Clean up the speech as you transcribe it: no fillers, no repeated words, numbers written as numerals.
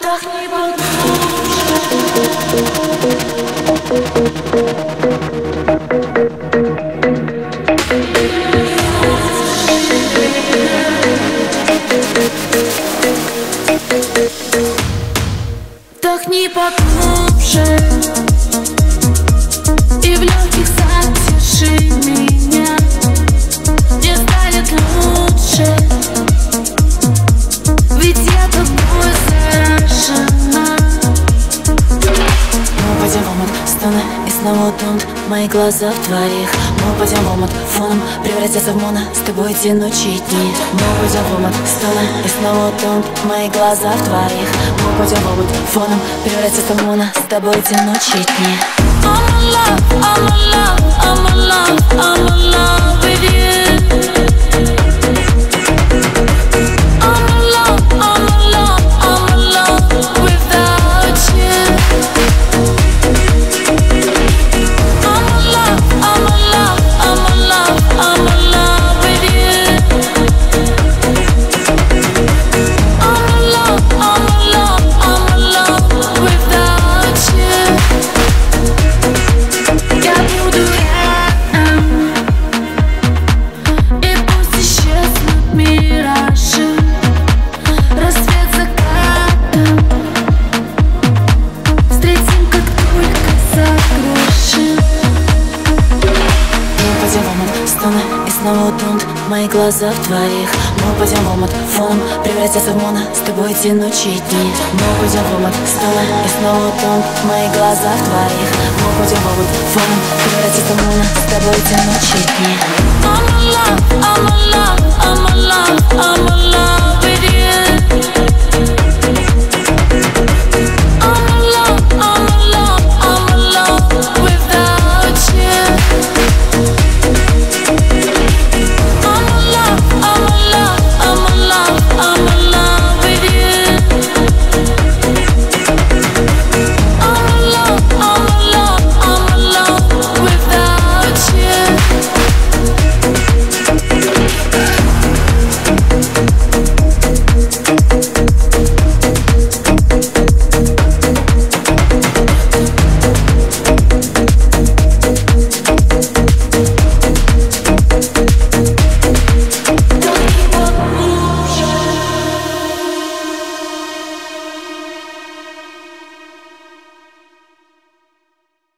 Вдохни поглубже. Вдохни поглубже и в легких задержи меня. Мне станет лучше, ведь я тобой заражена. Мы упадем в омут, стоны и снова утонут мои глаза в твоих. Мы упадем в омут, фоном превратятся в моно, с тобой тянучие дни. Мы упадем в омут, стоны и снова утонут мои глаза в твоих. Мы упадем в омут, фоном превратятся в моно, с тобой тянучие дни. I'm in love, I'm in love, I'm in love, I'm in love with you. I'm in love, I'm in love, I'm in love without you. I'm in love, I'm in love, I'm in love, I'm in love with you. I'm in love, I'm in love, I'm in love without you. Я буду рядом, и пусть исчезнут миражи, рассвет закатом встретим, как только загружим. Мы упадем в омут, стоны и снова утонут мои глаза в твоих. Мы упадем в омут, фоном превратятся в моно, с тобой тянучие дни. Мы упадем в омут, стоны и снова утонут мои глаза в твоих. Мы упадем в омут, фоном превратятся в моно, с тобой тянучие дни. I'm in love, I'm in love, I'm in love, I'm in love.